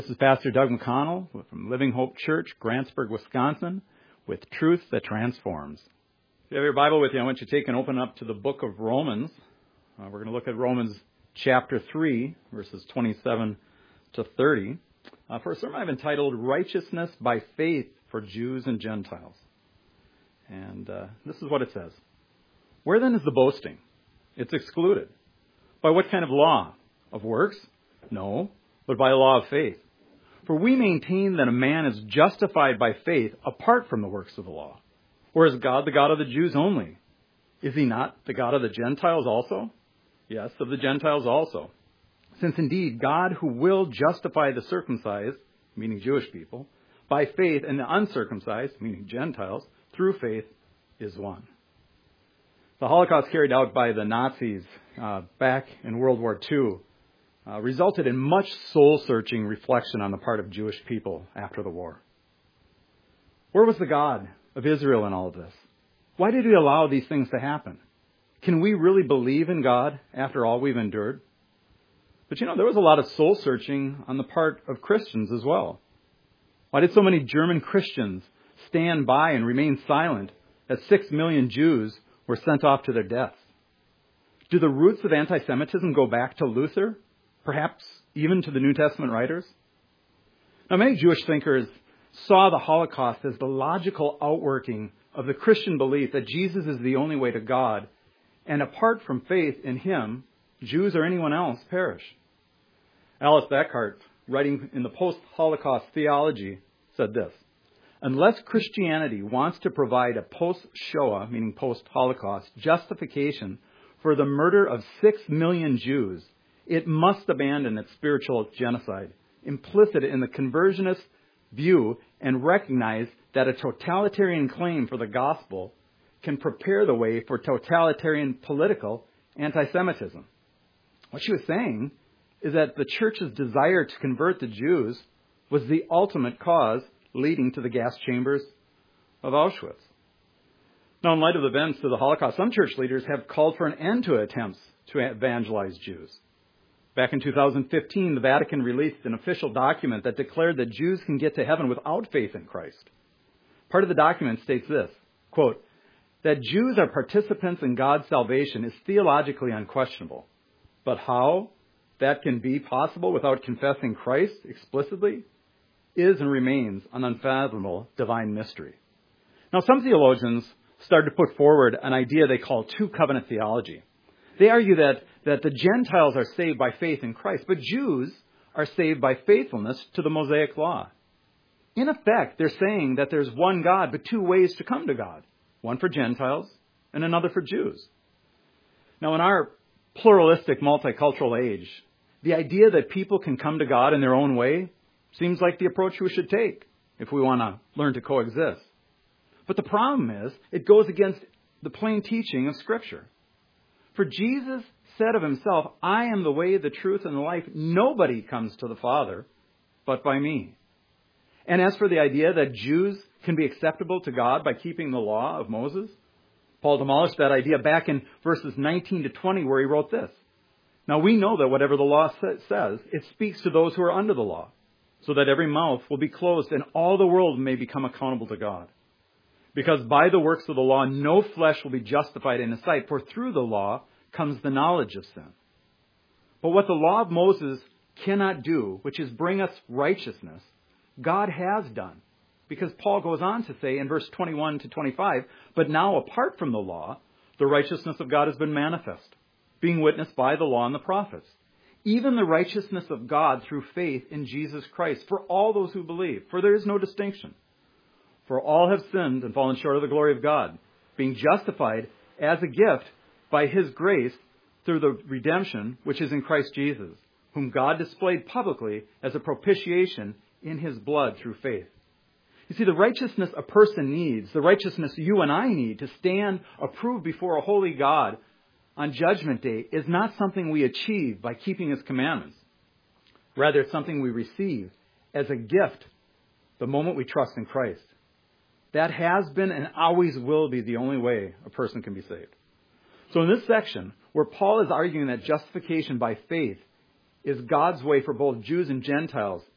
This is Pastor Doug McConnell from Living Hope Church, Grantsburg, Wisconsin, with Truth that Transforms. If you have your Bible with you, I want you to take and open up to the book of Romans. We're going to look at Romans chapter 3, verses 27 to 30. For a sermon I've entitled, Righteousness by Faith for Jews and Gentiles. And this is what it says. Where then is the boasting? It's excluded. By what kind of law? Of works? No, but by the law of faith. For we maintain that a man is justified by faith apart from the works of the law. Or is God the God of the Jews only? Is he not the God of the Gentiles also? Yes, of the Gentiles also. Since indeed God who will justify the circumcised, meaning Jewish people, by faith, and the uncircumcised, meaning Gentiles, through faith, is one. The Holocaust carried out by the Nazis back in World War II resulted in much soul-searching reflection on the part of Jewish people after the war. Where was the God of Israel in all of this? Why did he allow these things to happen? Can we really believe in God after all we've endured? But there was a lot of soul-searching on the part of Christians as well. Why did so many German Christians stand by and remain silent as 6 million Jews were sent off to their deaths? Do the roots of anti-Semitism go back to Luther? Perhaps even to the New Testament writers? Now, many Jewish thinkers saw the Holocaust as the logical outworking of the Christian belief that Jesus is the only way to God, and apart from faith in him, Jews or anyone else perish. Alice Beckhart, writing in the post-Holocaust theology, said this: unless Christianity wants to provide a post-Shoah, meaning post-Holocaust, justification for the murder of 6 million Jews, it must abandon its spiritual genocide, implicit in the conversionist view, and recognize that a totalitarian claim for the gospel can prepare the way for totalitarian political anti-Semitism. What she was saying is that the church's desire to convert the Jews was the ultimate cause leading to the gas chambers of Auschwitz. Now, in light of the events of the Holocaust, some church leaders have called for an end to attempts to evangelize Jews. Back in 2015, the Vatican released an official document that declared that Jews can get to heaven without faith in Christ. Part of the document states this, quote, that Jews are participants in God's salvation is theologically unquestionable. But how that can be possible without confessing Christ explicitly is and remains an unfathomable divine mystery. Now, some theologians started to put forward an idea they call two-covenant theology. They argue that the Gentiles are saved by faith in Christ, but Jews are saved by faithfulness to the Mosaic law. In effect, they're saying that there's one God, but two ways to come to God, one for Gentiles and another for Jews. Now, in our pluralistic, multicultural age, the idea that people can come to God in their own way seems like the approach we should take if we want to learn to coexist. But the problem is, it goes against the plain teaching of Scripture. For Jesus said of himself, I am the way, the truth, and the life. Nobody comes to the Father but by me. And as for the idea that Jews can be acceptable to God by keeping the law of Moses, Paul demolished that idea back in verses 19 to 20 where he wrote this. Now we know that whatever the law says, it speaks to those who are under the law, so that every mouth will be closed and all the world may become accountable to God. Because by the works of the law, no flesh will be justified in his sight, for through the law comes the knowledge of sin. But what the law of Moses cannot do, which is bring us righteousness, God has done. Because Paul goes on to say in verse 21 to 25, but now apart from the law, the righteousness of God has been manifest, being witnessed by the law and the prophets. Even the righteousness of God through faith in Jesus Christ for all those who believe, for there is no distinction. For all have sinned and fallen short of the glory of God, being justified as a gift by his grace through the redemption which is in Christ Jesus, whom God displayed publicly as a propitiation in his blood through faith. You see, the righteousness a person needs, the righteousness you and I need to stand approved before a holy God on Judgment Day is not something we achieve by keeping his commandments. Rather, it's something we receive as a gift the moment we trust in Christ. That has been and always will be the only way a person can be saved. So in this section, where Paul is arguing that justification by faith is God's way for both Jews and Gentiles,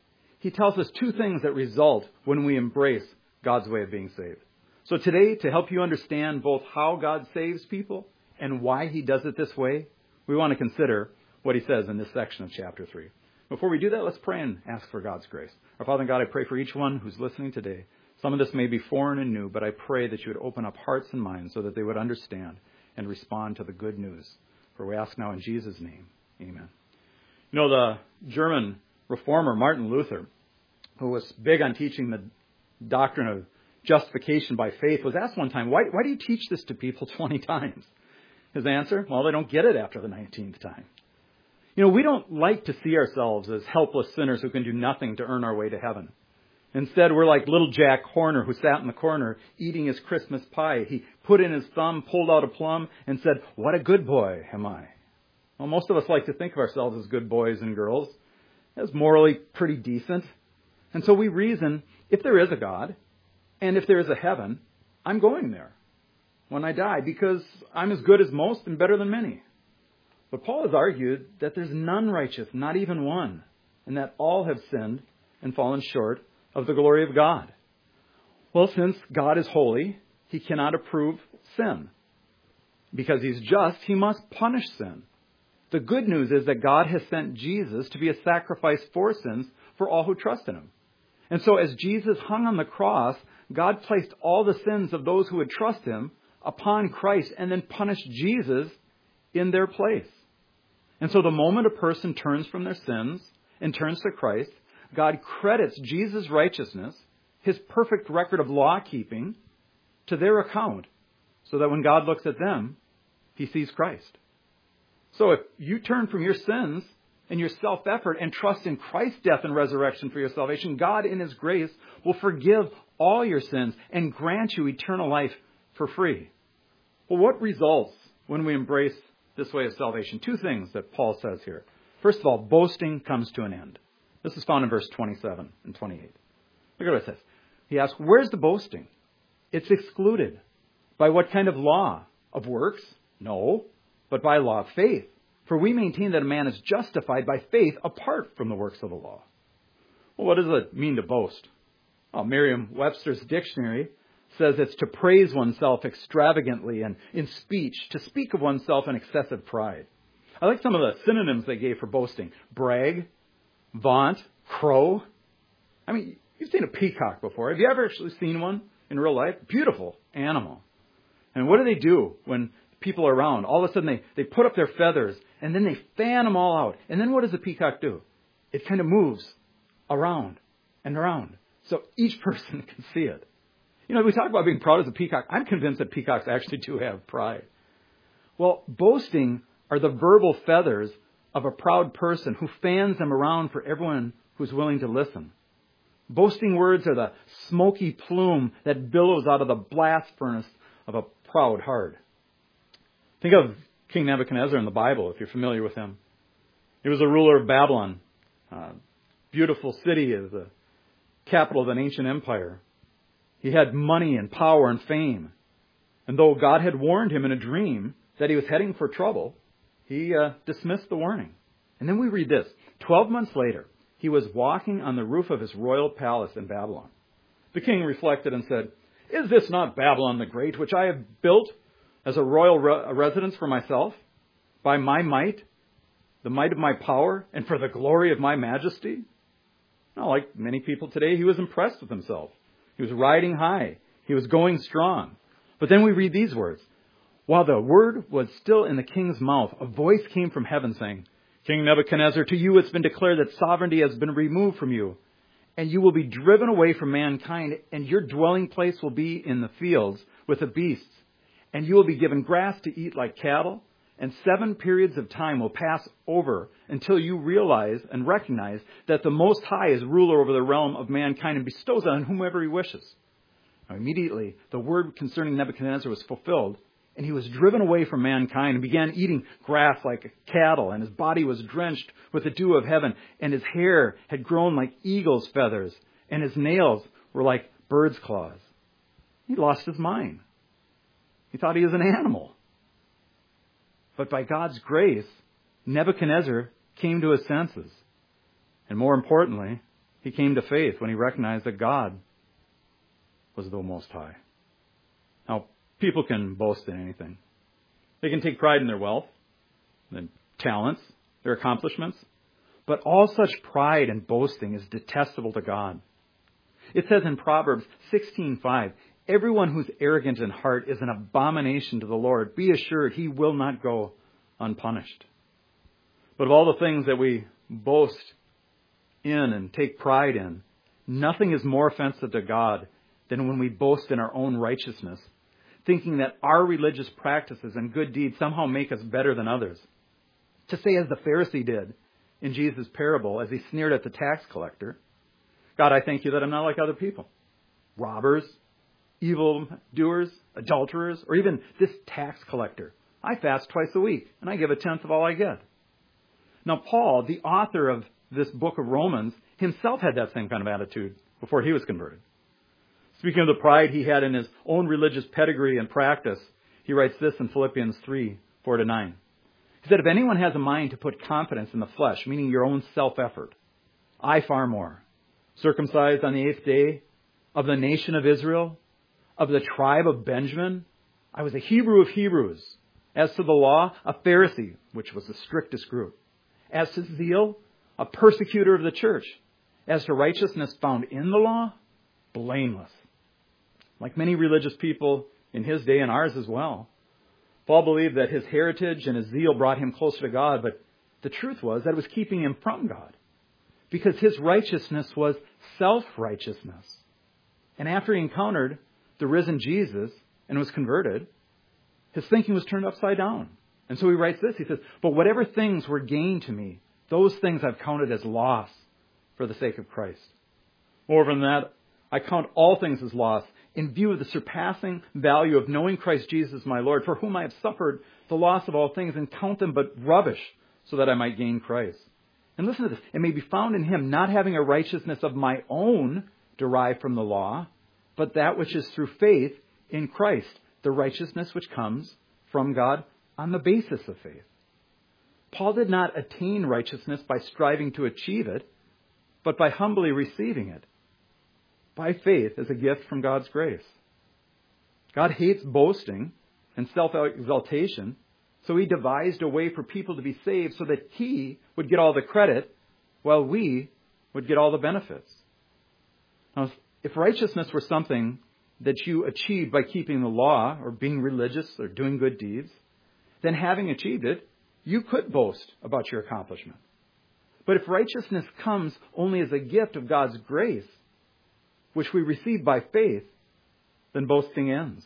he tells us two things that result when we embrace God's way of being saved. So today, to help you understand both how God saves people and why he does it this way, we want to consider what he says in this section of chapter 3. Before we do that, let's pray and ask for God's grace. Our Father and God, I pray for each one who's listening today. Some of this may be foreign and new, but I pray that you would open up hearts and minds so that they would understand and respond to the good news. For we ask now in Jesus' name, amen. You know, the German reformer Martin Luther, who was big on teaching the doctrine of justification by faith, was asked one time, why do you teach this to people 20 times? His answer, well, they don't get it after the 19th time. You know, we don't like to see ourselves as helpless sinners who can do nothing to earn our way to heaven. Instead, we're like little Jack Horner, who sat in the corner eating his Christmas pie. He put in his thumb, pulled out a plum, and said, "What a good boy am I." Well, most of us like to think of ourselves as good boys and girls, as morally pretty decent. And so we reason, if there is a God, and if there is a heaven, I'm going there when I die, because I'm as good as most and better than many. But Paul has argued that there's none righteous, not even one, and that all have sinned and fallen short of the glory of God. Well, since God is holy, he cannot approve sin. Because he's just, he must punish sin. The good news is that God has sent Jesus to be a sacrifice for sins for all who trust in him. And so as Jesus hung on the cross, God placed all the sins of those who would trust him upon Christ and then punished Jesus in their place. And so the moment a person turns from their sins and turns to Christ, God credits Jesus' righteousness, his perfect record of law keeping, to their account, so that when God looks at them, he sees Christ. So if you turn from your sins and your self-effort and trust in Christ's death and resurrection for your salvation, God in his grace will forgive all your sins and grant you eternal life for free. Well, what results when we embrace this way of salvation? Two things that Paul says here. First of all, boasting comes to an end. This is found in verse 27 and 28. Look at what it says. He asks, where's the boasting? It's excluded. By what kind of law? Of works? No, but by law of faith. For we maintain that a man is justified by faith apart from the works of the law. Well, what does it mean to boast? Well, Merriam-Webster's dictionary says it's to praise oneself extravagantly and in speech, to speak of oneself in excessive pride. I like some of the synonyms they gave for boasting. Brag, vaunt, crow. I mean, you've seen a peacock before. Have you ever actually seen one in real life? Beautiful animal. And what do when people are around? All of a sudden they put up their feathers and then they fan them all out. And then what does the peacock do? It kind of moves around and around so each person can see it. You know, we talk about being proud as a peacock. I'm convinced that peacocks actually do have pride. Well, boasting are the verbal feathers of a proud person who fans them around for everyone who's willing to listen. Boasting words are the smoky plume that billows out of the blast furnace of a proud heart. Think of King Nebuchadnezzar in the Bible, if you're familiar with him. He was a ruler of Babylon, a beautiful city, as the capital of an ancient empire. He had money and power and fame. And though God had warned him in a dream that he was heading for trouble, he dismissed the warning. And then we read this. 12 months later, he was walking on the roof of his royal palace in Babylon. The king reflected and said, "Is this not Babylon the Great, which I have built as a royal residence for myself, by my might, the might of my power, and for the glory of my majesty?" Now, like many people today, he was impressed with himself. He was riding high. He was going strong. But then we read these words. While the word was still in the king's mouth, a voice came from heaven saying, "King Nebuchadnezzar, to you it's been declared that sovereignty has been removed from you, and you will be driven away from mankind, and your dwelling place will be in the fields with the beasts, and you will be given grass to eat like cattle, and 7 periods of time will pass over until you realize and recognize that the Most High is ruler over the realm of mankind and bestows it on whomever he wishes." Now, immediately, the word concerning Nebuchadnezzar was fulfilled, and he was driven away from mankind and began eating grass like cattle, and his body was drenched with the dew of heaven, and his hair had grown like eagle's feathers, and his nails were like bird's claws. He lost his mind. He thought he was an animal. But by God's grace, Nebuchadnezzar came to his senses. And more importantly, He came to faith when he recognized that God was the Most High. Now, people can boast in anything. They can take pride in their wealth, their talents, their accomplishments. But all such pride and boasting is detestable to God. It says in Proverbs 16:5, everyone who's arrogant in heart is an abomination to the Lord. Be assured he will not go unpunished. But of all the things that we boast in and take pride in, nothing is more offensive to God than when we boast in our own righteousness, thinking that our religious practices and good deeds somehow make us better than others. To say as the Pharisee did in Jesus' parable as he sneered at the tax collector, God, I thank you that I'm not like other people. Robbers, evil doers, adulterers, or even this tax collector. I fast twice a week, and I give a tenth of all I get. Now, Paul, the author of this book of Romans, himself had that same kind of attitude before he was converted. Speaking of the pride he had in his own religious pedigree and practice, he writes this in Philippians 3:4-9. He said, if anyone has a mind to put confidence in the flesh, meaning your own self-effort, I far more. Circumcised on the 8th day, of the nation of Israel, of the tribe of Benjamin, I was a Hebrew of Hebrews. As to the law, a Pharisee, which was the strictest group. As to zeal, a persecutor of the church. As to righteousness found in the law, blameless. Like many religious people in his day and ours as well, Paul believed that his heritage and his zeal brought him closer to God, but the truth was that it was keeping him from God, because his righteousness was self-righteousness. And after he encountered the risen Jesus and was converted, his thinking was turned upside down. And so he writes this, he says, but whatever things were gain to me, those things I've counted as loss for the sake of Christ. Moreover than that, I count all things as loss in view of the surpassing value of knowing Christ Jesus my Lord, for whom I have suffered the loss of all things, and count them but rubbish, so that I might gain Christ. And listen to this, it may be found in him, not having a righteousness of my own derived from the law, but that which is through faith in Christ, the righteousness which comes from God on the basis of faith. Paul did not attain righteousness by striving to achieve it, but by humbly receiving it, by faith as a gift from God's grace. God hates boasting and self-exaltation, so he devised a way for people to be saved so that he would get all the credit while we would get all the benefits. Now, if righteousness were something that you achieved by keeping the law or being religious or doing good deeds, then having achieved it, you could boast about your accomplishment. But if righteousness comes only as a gift of God's grace, which we receive by faith, then boasting ends.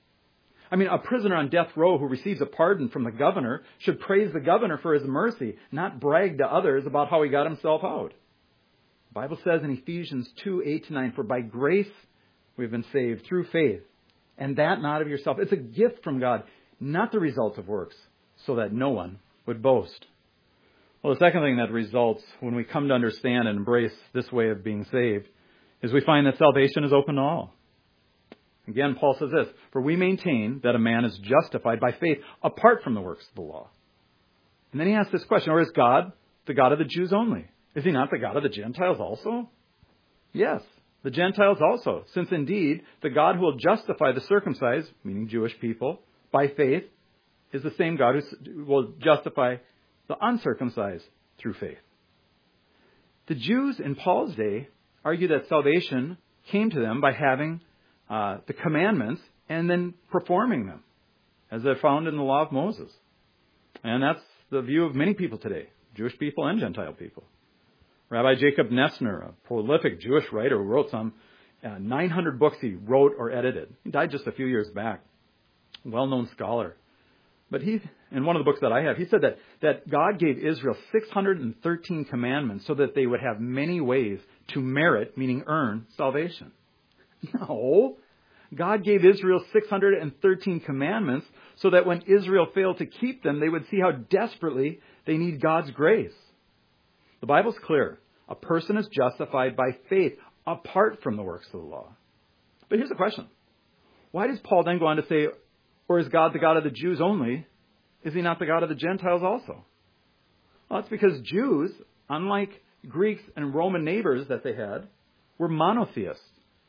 I mean, a prisoner on death row who receives a pardon from the governor should praise the governor for his mercy, not brag to others about how he got himself out. The Bible says in Ephesians 2:8-9, for by grace we've been saved through faith, and that not of yourself. It's a gift from God, not the result of works, so that no one would boast. Well, the second thing that results when we come to understand and embrace this way of being saved is we find that salvation is open to all. Again, Paul says this, for we maintain that a man is justified by faith apart from the works of the law. And then he asks this question, or is God the God of the Jews only? Is he not the God of the Gentiles also? Yes, the Gentiles also, since indeed the God who will justify the circumcised, meaning Jewish people, by faith, is the same God who will justify the uncircumcised through faith. The Jews in Paul's day argue that salvation came to them by having the commandments and then performing them, as they're found in the law of Moses. And that's the view of many people today, Jewish people and Gentile people. Rabbi Jacob Nessner, a prolific Jewish writer who wrote some 900 books he wrote or edited. He died just a few years back. Well-known scholar. But in one of the books that I have, he said that God gave Israel 613 commandments so that they would have many ways to merit, meaning earn, salvation. No. God gave Israel 613 commandments so that when Israel failed to keep them, they would see how desperately they need God's grace. The Bible's clear. A person is justified by faith apart from the works of the law. But here's the question. Why does Paul then go on to say, or is God the God of the Jews only? Is he not the God of the Gentiles also? Well, it's because Jews, unlike Greeks and Roman neighbors that they had were monotheists.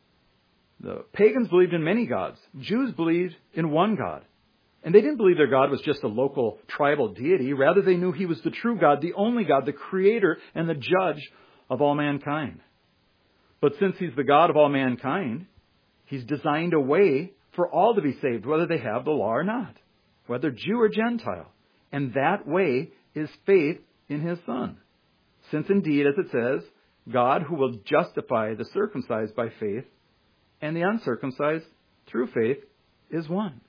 The pagans believed in many gods. Jews believed in one God. And they didn't believe their God was just a local tribal deity. Rather, they knew he was the true God, the only God, the creator and the judge of all mankind. But since he's the God of all mankind, he's designed a way for all to be saved, whether they have the law or not, whether Jew or Gentile. And that way is faith in his Son. Since indeed, as it says, God who will justify the circumcised by faith and the uncircumcised through faith is one.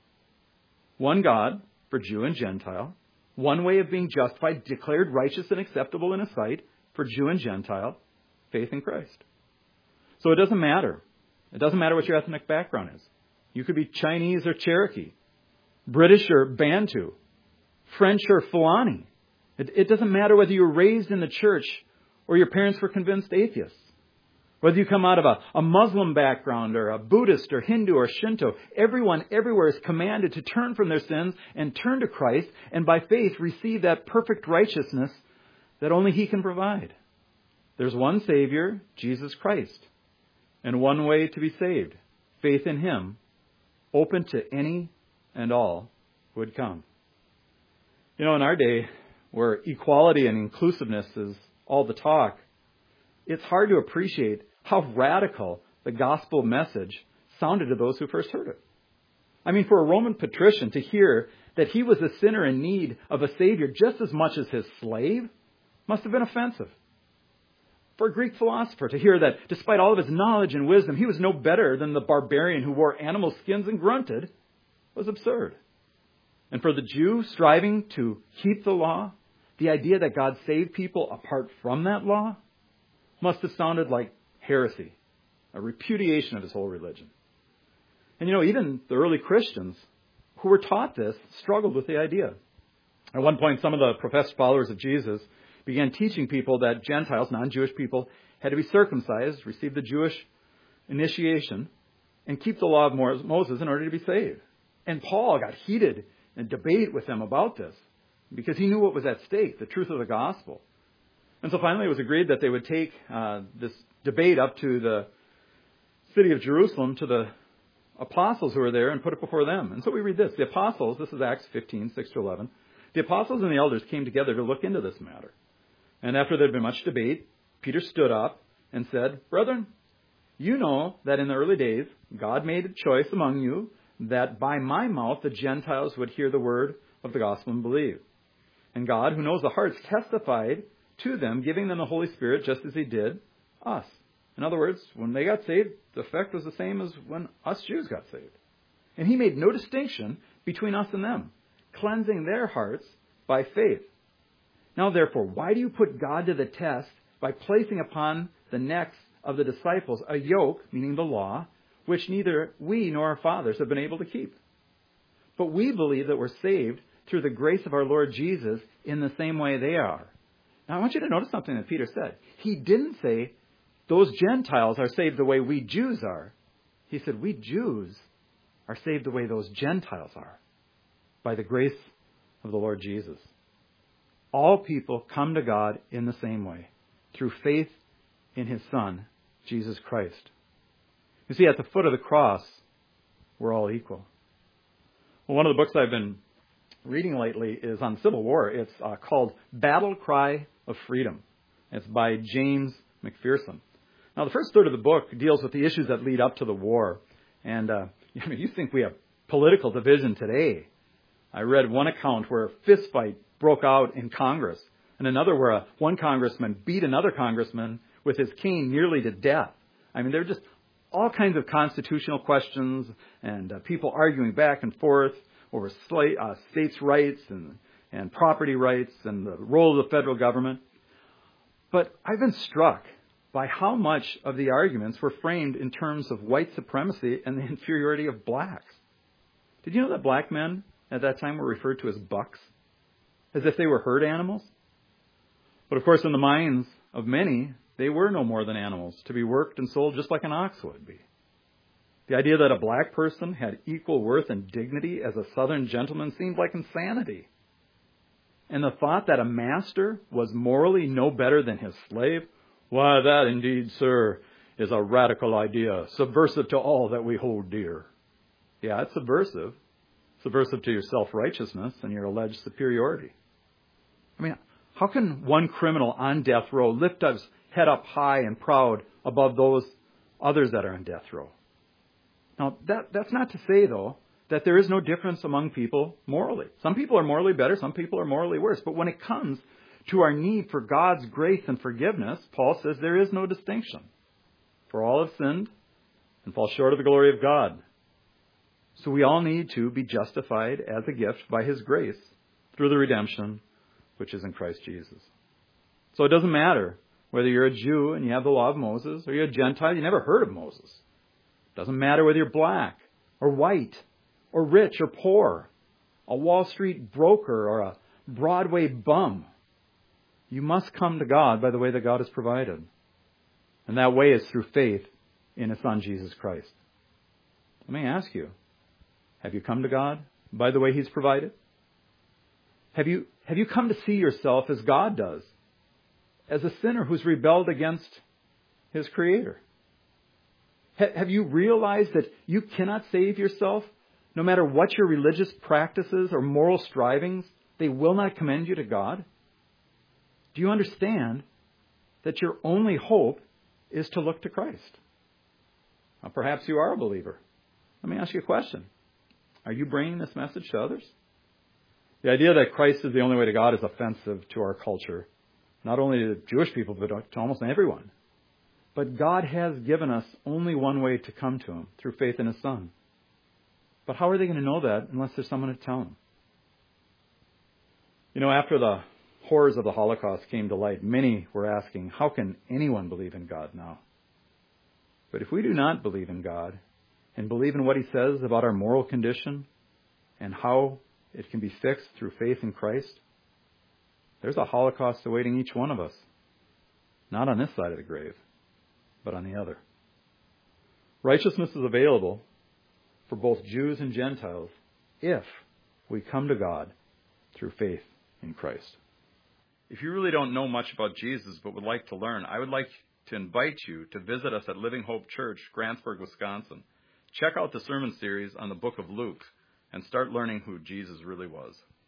One God for Jew and Gentile, one way of being justified, declared righteous and acceptable in his sight for Jew and Gentile, faith in Christ. So it doesn't matter. It doesn't matter what your ethnic background is. You could be Chinese or Cherokee, British or Bantu, French or Fulani. It doesn't matter whether you were raised in the church or your parents were convinced atheists. Whether you come out of a Muslim background or a Buddhist or Hindu or Shinto, everyone everywhere is commanded to turn from their sins and turn to Christ and by faith receive that perfect righteousness that only he can provide. There's one Savior, Jesus Christ, and one way to be saved, faith in him, open to any and all who would come. You know, in our day, where equality and inclusiveness is all the talk, it's hard to appreciate how radical the gospel message sounded to those who first heard it. I mean, for a Roman patrician to hear that he was a sinner in need of a Savior just as much as his slave must have been offensive. For a Greek philosopher to hear that despite all of his knowledge and wisdom, he was no better than the barbarian who wore animal skins and grunted was absurd. And for the Jew striving to keep the law, the idea that God saved people apart from that law must have sounded like heresy, a repudiation of his whole religion. And you know, even the early Christians who were taught this struggled with the idea. At one point, some of the professed followers of Jesus began teaching people that Gentiles, non-Jewish people, had to be circumcised, receive the Jewish initiation, and keep the law of Moses in order to be saved. And Paul got heated in debate with them about this because he knew what was at stake, the truth of the gospel. And so finally it was agreed that they would take this debate up to the city of Jerusalem, to the apostles who were there, and put it before them. And so we read this. The apostles, this is Acts 15, 6-11. The apostles and the elders came together to look into this matter. And after there had been much debate, Peter stood up and said, "Brethren, you know that in the early days God made a choice among you that by my mouth the Gentiles would hear the word of the gospel and believe. And God, who knows the hearts, testified to them, giving them the Holy Spirit just as he did us." In other words, when they got saved, the effect was the same as when us Jews got saved. And he made no distinction between us and them, cleansing their hearts by faith. Now, therefore, why do you put God to the test by placing upon the necks of the disciples a yoke, meaning the law, which neither we nor our fathers have been able to keep? But we believe that we're saved through the grace of our Lord Jesus in the same way they are. Now, I want you to notice something that Peter said. He didn't say, those Gentiles are saved the way we Jews are. He said, we Jews are saved the way those Gentiles are, by the grace of the Lord Jesus. All people come to God in the same way, through faith in his Son, Jesus Christ. You see, at the foot of the cross, we're all equal. Well, one of the books I've been reading lately is on Civil War. It's called Battle Cry of Freedom. It's by James McPherson. Now, the first third of the book deals with the issues that lead up to the war. And you think we have political division today. I read one account where a fist fight broke out in Congress, and another where one congressman beat another congressman with his cane nearly to death. I mean, there are just all kinds of constitutional questions and people arguing back and forth over states' rights and property rights and the role of the federal government. But I've been struck by how much of the arguments were framed in terms of white supremacy and the inferiority of blacks. Did you know that black men at that time were referred to as bucks, as if they were herd animals? But of course, in the minds of many, they were no more than animals, to be worked and sold just like an ox would be. The idea that a black person had equal worth and dignity as a Southern gentleman seemed like insanity. And the thought that a master was morally no better than his slave Why, that indeed, sir, is a radical idea, subversive to all that we hold dear. Yeah, it's subversive. Subversive to your self-righteousness and your alleged superiority. I mean, how can one criminal on death row lift his head up high and proud above those others that are on death row? Now, that's not to say, though, that there is no difference among people morally. Some people are morally better, some people are morally worse. But when it comes to our need for God's grace and forgiveness, Paul says there is no distinction. For all have sinned and fall short of the glory of God. So we all need to be justified as a gift by His grace through the redemption which is in Christ Jesus. So it doesn't matter whether you're a Jew and you have the law of Moses, or you're a Gentile, you never heard of Moses. It doesn't matter whether you're black or white or rich or poor, a Wall Street broker or a Broadway bum. You must come to God by the way that God has provided. And that way is through faith in His Son, Jesus Christ. Let me ask you, have you come to God by the way He's provided? Have you come to see yourself as God does, as a sinner who's rebelled against His Creator? Have you realized that you cannot save yourself, no matter what your religious practices or moral strivings, they will not commend you to God? Do you understand that your only hope is to look to Christ? Now, perhaps you are a believer. Let me ask you a question. Are you bringing this message to others? The idea that Christ is the only way to God is offensive to our culture, not only to Jewish people, but to almost everyone. But God has given us only one way to come to Him, through faith in His Son. But how are they going to know that unless there's someone to tell them? You know, after the horrors of the Holocaust came to light, many were asking, how can anyone believe in God now? But if we do not believe in God, and believe in what He says about our moral condition and how it can be fixed through faith in Christ, there's a Holocaust awaiting each one of us. Not on this side of the grave, but on the other. Righteousness is available for both Jews and Gentiles if we come to God through faith in Christ. If you really don't know much about Jesus but would like to learn, I would like to invite you to visit us at Living Hope Church, Grantsburg, Wisconsin. Check out the sermon series on the book of Luke and start learning who Jesus really was.